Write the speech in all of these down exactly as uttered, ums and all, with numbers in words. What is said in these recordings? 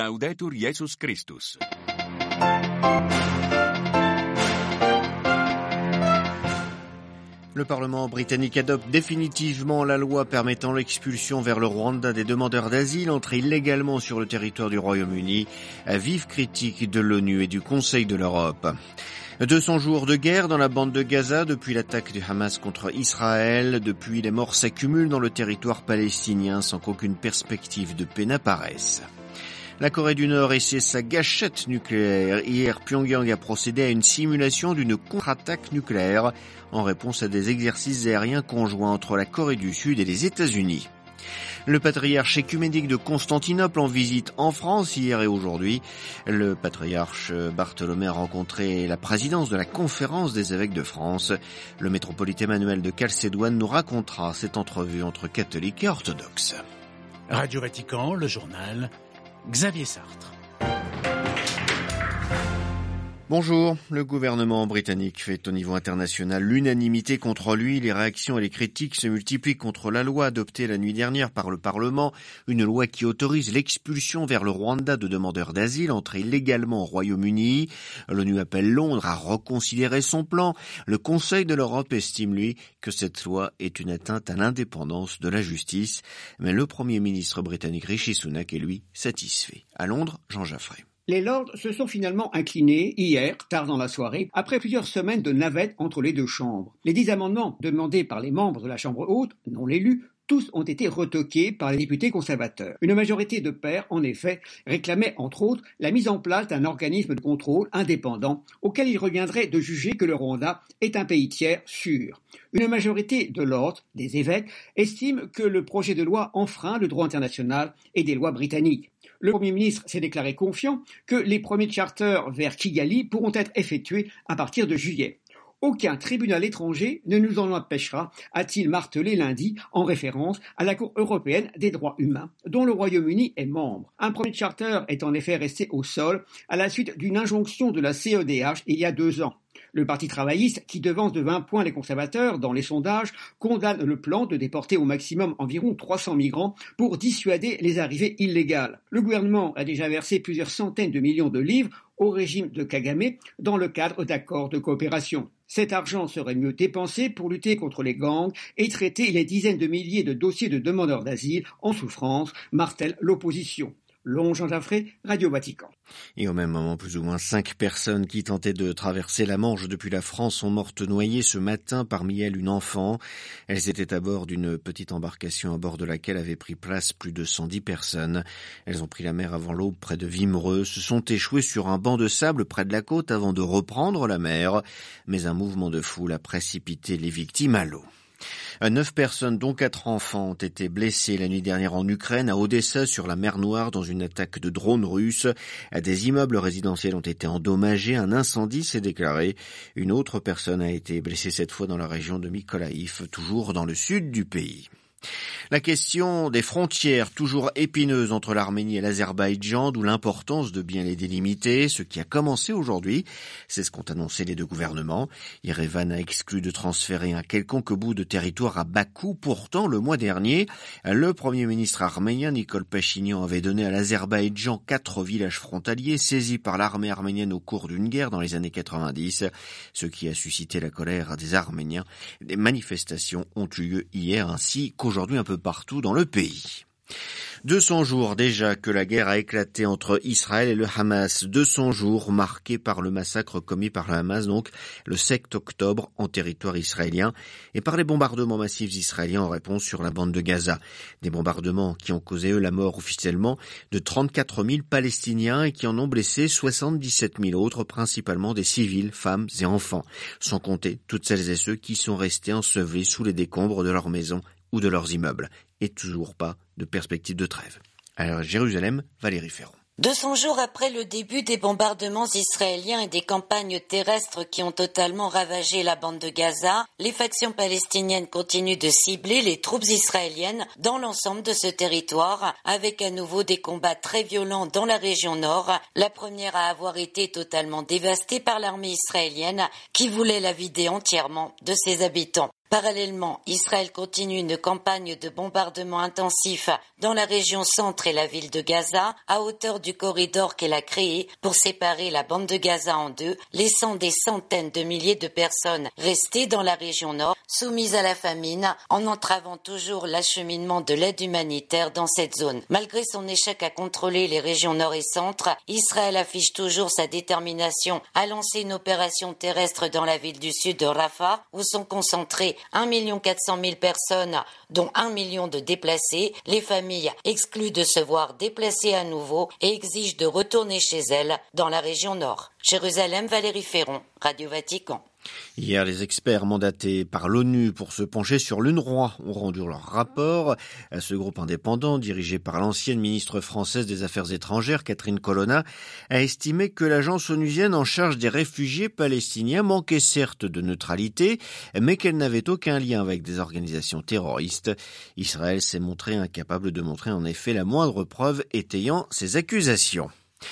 Laudetur Jesus Christus. Le Parlement britannique adopte définitivement la loi permettant l'expulsion vers le Rwanda des demandeurs d'asile entrés illégalement sur le territoire du Royaume-Uni, à vive critique de l'ONU et du Conseil de l'Europe. deux cents jours de guerre dans la bande de Gaza depuis l'attaque du Hamas contre Israël. Depuis, les morts s'accumulent dans le territoire palestinien sans qu'aucune perspective de paix n'apparaisse. La Corée du Nord essaie sa gâchette nucléaire. Hier, Pyongyang a procédé à une simulation d'une contre-attaque nucléaire en réponse à des exercices aériens conjoints entre la Corée du Sud et les États-Unis. Le patriarche œcuménique de Constantinople en visite en France hier et aujourd'hui. Le patriarche Bartholomé a rencontré la présidence de la Conférence des évêques de France. Le métropolite Emmanuel de Calcédoine nous racontera cette entrevue entre catholiques et orthodoxes. Radio Vatican, le journal, Xavier Sartre. Bonjour, le gouvernement britannique fait au niveau international l'unanimité contre lui. Les réactions et les critiques se multiplient contre la loi adoptée la nuit dernière par le Parlement, une loi qui autorise l'expulsion vers le Rwanda de demandeurs d'asile entrés illégalement au Royaume-Uni. L'ONU appelle Londres à reconsidérer son plan. Le Conseil de l'Europe estime, lui, que cette loi est une atteinte à l'indépendance de la justice. Mais le Premier ministre britannique Rishi Sunak est, lui, satisfait. À Londres, Jean Jaffray. Les Lords se sont finalement inclinés hier, tard dans la soirée, après plusieurs semaines de navette entre les deux chambres. Les dix amendements demandés par les membres de la Chambre haute, non l'élus, tous ont été retoqués par les députés conservateurs. Une majorité de pairs, en effet, réclamait entre autres la mise en place d'un organisme de contrôle indépendant auquel il reviendrait de juger que le Rwanda est un pays tiers sûr. Une majorité de l'ordre, des évêques, estime que le projet de loi enfreint le droit international et des lois britanniques. Le Premier ministre s'est déclaré confiant que les premiers charters vers Kigali pourront être effectués à partir de juillet. Aucun tribunal étranger ne nous en empêchera, a-t-il martelé lundi en référence à la Cour européenne des droits humains, dont le Royaume-Uni est membre. Un premier charter est en effet resté au sol à la suite d'une injonction de la C E D H il y a deux ans. Le Parti travailliste, qui devance de vingt points les conservateurs dans les sondages, condamne le plan de déporter au maximum environ trois cents migrants pour dissuader les arrivées illégales. Le gouvernement a déjà versé plusieurs centaines de millions de livres au régime de Kagame dans le cadre d'accords de coopération. Cet argent serait mieux dépensé pour lutter contre les gangs et traiter les dizaines de milliers de dossiers de demandeurs d'asile en souffrance, martèle l'opposition. Long Jean Jaffray, Radio Vatican. Et au même moment, plus ou moins cinq personnes qui tentaient de traverser la Manche depuis la France sont mortes noyées ce matin, parmi elles une enfant. Elles étaient à bord d'une petite embarcation à bord de laquelle avaient pris place plus de cent dix personnes. Elles ont pris la mer avant l'aube près de Wimereux, se sont échouées sur un banc de sable près de la côte avant de reprendre la mer. Mais un mouvement de foule a précipité les victimes à l'eau. Neuf personnes, dont quatre enfants, ont été blessées la nuit dernière en Ukraine, à Odessa, sur la mer Noire, dans une attaque de drones russes. Des immeubles résidentiels ont été endommagés. Un incendie s'est déclaré. Une autre personne a été blessée cette fois dans la région de Mykolaïv, toujours dans le sud du pays. La question des frontières, toujours épineuse entre l'Arménie et l'Azerbaïdjan, d'où l'importance de bien les délimiter, ce qui a commencé aujourd'hui. C'est ce qu'ont annoncé les deux gouvernements. Yerevan a exclu de transférer un quelconque bout de territoire à Bakou. Pourtant, le mois dernier, le Premier ministre arménien Nikol Pachinian avait donné à l'Azerbaïdjan quatre villages frontaliers saisis par l'armée arménienne au cours d'une guerre dans les années quatre-vingt-dix, ce qui a suscité la colère des Arméniens. Des manifestations ont eu lieu hier ainsi qu'aujourd'hui un peu partout dans le pays. deux cents jours déjà que la guerre a éclaté entre Israël et le Hamas. deux cents jours marqués par le massacre commis par le Hamas, donc le sept octobre en territoire israélien, et par les bombardements massifs israéliens en réponse sur la bande de Gaza. Des bombardements qui ont causé, eux, la mort officiellement de trente-quatre mille Palestiniens et qui en ont blessé soixante-dix-sept mille autres, principalement des civils, femmes et enfants, sans compter toutes celles et ceux qui sont restés ensevelis sous les décombres de leurs maisons ou de leurs immeubles, et toujours pas de perspective de trêve. Alors, Jérusalem, Valérie Ferron. deux cents jours après le début des bombardements israéliens et des campagnes terrestres qui ont totalement ravagé la bande de Gaza, les factions palestiniennes continuent de cibler les troupes israéliennes dans l'ensemble de ce territoire, avec à nouveau des combats très violents dans la région nord, la première à avoir été totalement dévastée par l'armée israélienne qui voulait la vider entièrement de ses habitants. Parallèlement, Israël continue une campagne de bombardement intensif dans la région centre et la ville de Gaza, à hauteur du corridor qu'elle a créé pour séparer la bande de Gaza en deux, laissant des centaines de milliers de personnes restées dans la région nord, soumises à la famine, en entravant toujours l'acheminement de l'aide humanitaire dans cette zone. Malgré son échec à contrôler les régions nord et centre, Israël affiche toujours sa détermination à lancer une opération terrestre dans la ville du sud de Rafah, où sont concentrées un million quatre cent mille personnes, dont un million de déplacés. Les familles excluent de se voir déplacées à nouveau et exigent de retourner chez elles dans la région nord. Jérusalem, Valérie Ferron, Radio Vatican. Hier, les experts mandatés par l'ONU pour se pencher sur l'UNRWA ont rendu leur rapport. Ce groupe indépendant, dirigé par l'ancienne ministre française des Affaires étrangères, Catherine Colonna, a estimé que l'agence onusienne en charge des réfugiés palestiniens manquait certes de neutralité, mais qu'elle n'avait aucun lien avec des organisations terroristes. Israël s'est montré incapable de montrer en effet la moindre preuve étayant ces accusations.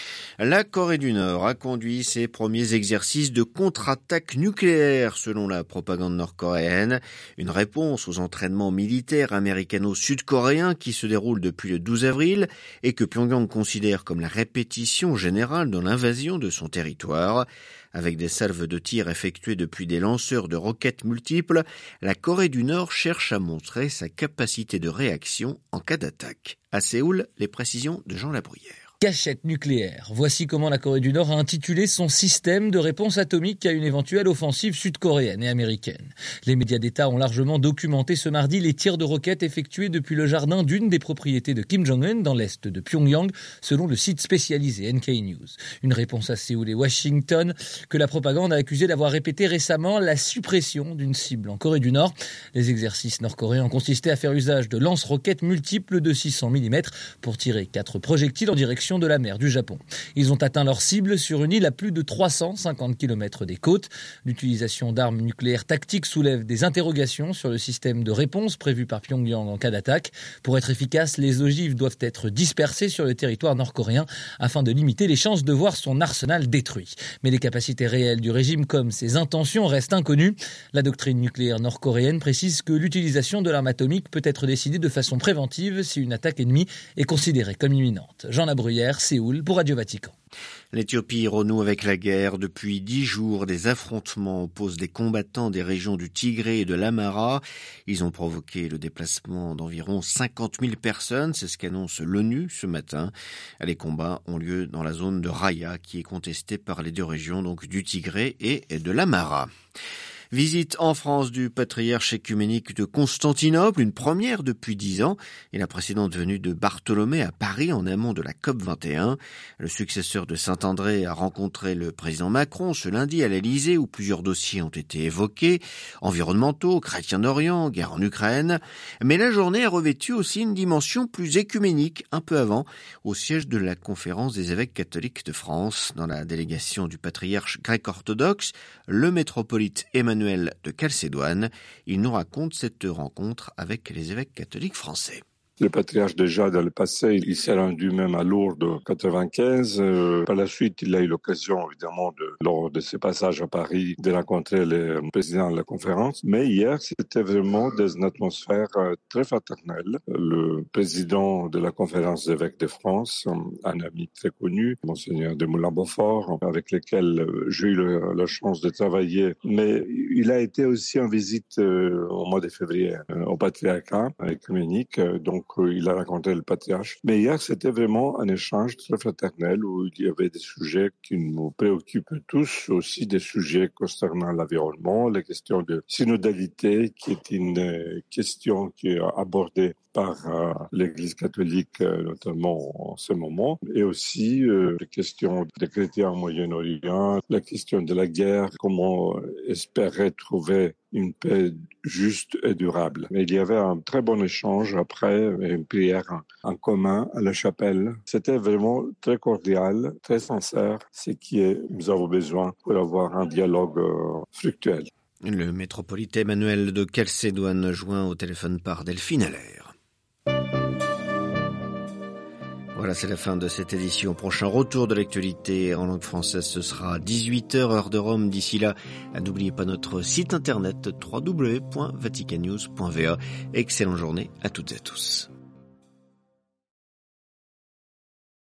La Corée du Nord a conduit ses premiers exercices de contre-attaque nucléaire selon la propagande nord-coréenne, une réponse aux entraînements militaires américano-sud-coréens qui se déroulent depuis le douze avril et que Pyongyang considère comme la répétition générale de l'invasion de son territoire. Avec des salves de tir effectuées depuis des lanceurs de roquettes multiples, la Corée du Nord cherche à montrer sa capacité de réaction en cas d'attaque. À Séoul, les précisions de Jean Labruyère. Cachette nucléaire. Voici comment la Corée du Nord a intitulé son système de réponse atomique à une éventuelle offensive sud-coréenne et américaine. Les médias d'État ont largement documenté ce mardi les tirs de roquettes effectués depuis le jardin d'une des propriétés de Kim Jong-un dans l'est de Pyongyang, selon le site spécialisé N K News. Une réponse à Séoul et Washington que la propagande a accusé d'avoir répété récemment la suppression d'une cible en Corée du Nord. Les exercices nord-coréens ont consisté à faire usage de lance-roquettes multiples de six cents millimètres pour tirer quatre projectiles en direction de la mer du Japon. Ils ont atteint leur cible sur une île à plus de trois cent cinquante kilomètres des côtes. L'utilisation d'armes nucléaires tactiques soulève des interrogations sur le système de réponse prévu par Pyongyang en cas d'attaque. Pour être efficaces, les ogives doivent être dispersées sur le territoire nord-coréen afin de limiter les chances de voir son arsenal détruit. Mais les capacités réelles du régime comme ses intentions restent inconnues. La doctrine nucléaire nord-coréenne précise que l'utilisation de l'arme atomique peut être décidée de façon préventive si une attaque ennemie est considérée comme imminente. Jean Labruyère, Séoul pour Radio Vatican. L'Éthiopie renoue avec la guerre. Depuis dix jours, des affrontements opposent des combattants des régions du Tigré et de l'Amhara. Ils ont provoqué le déplacement d'environ cinquante mille personnes, c'est ce qu'annonce l'ONU ce matin. Les combats ont lieu dans la zone de Raya, qui est contestée par les deux régions, donc du Tigré et de l'Amhara. Visite en France du patriarche œcuménique de Constantinople, une première depuis dix ans, et la précédente venue de Bartholomée à Paris en amont de la COP vingt et un. Le successeur de Saint-André a rencontré le président Macron ce lundi à l'Élysée où plusieurs dossiers ont été évoqués, environnementaux, chrétiens d'Orient, guerre en Ukraine. Mais la journée a revêtu aussi une dimension plus œcuménique un peu avant, au siège de la conférence des évêques catholiques de France. Dans la délégation du patriarche grec-orthodoxe, le métropolite Emmanuel de Chalcédoine, il nous raconte cette rencontre avec les évêques catholiques français. Le patriarche, déjà dans le passé, il s'est rendu même à Lourdes en quatre-vingt-quinze. Euh, par la suite, il a eu l'occasion, évidemment, de, lors de ses passages à Paris, de rencontrer le président de la conférence. Mais hier, c'était vraiment dans une atmosphère euh, très fraternelle. Le président de la conférence des évêques de France, un ami très connu, Monseigneur de Moulin-Beaufort, avec lequel j'ai eu le, la chance de travailler. Mais il a été aussi en visite euh, au mois de février euh, au patriarcat œcuménique. Euh, donc, il a rencontré le patriarche. Mais hier, c'était vraiment un échange très fraternel où il y avait des sujets qui nous préoccupent tous, aussi des sujets concernant l'environnement, la question de synodalité, qui est une question qui est abordée par euh, l'Église catholique, euh, notamment en ce moment, et aussi euh, les questions des chrétiens au Moyen-Orient, la question de la guerre, comment espérer trouver une paix juste et durable. Mais il y avait un très bon échange après, une prière en commun à la chapelle. C'était vraiment très cordial, très sincère, ce qui est, nous avons besoin pour avoir un dialogue euh, fructuel. Le métropolite Emmanuel de Chalcédoine joint au téléphone par Delphine Allaire. Voilà, c'est la fin de cette édition. Prochain retour de l'actualité en langue française, ce sera à dix-huit heures, heure de Rome. D'ici là, n'oubliez pas notre site internet w w w point vatican news point v a. Excellente journée à toutes et à tous.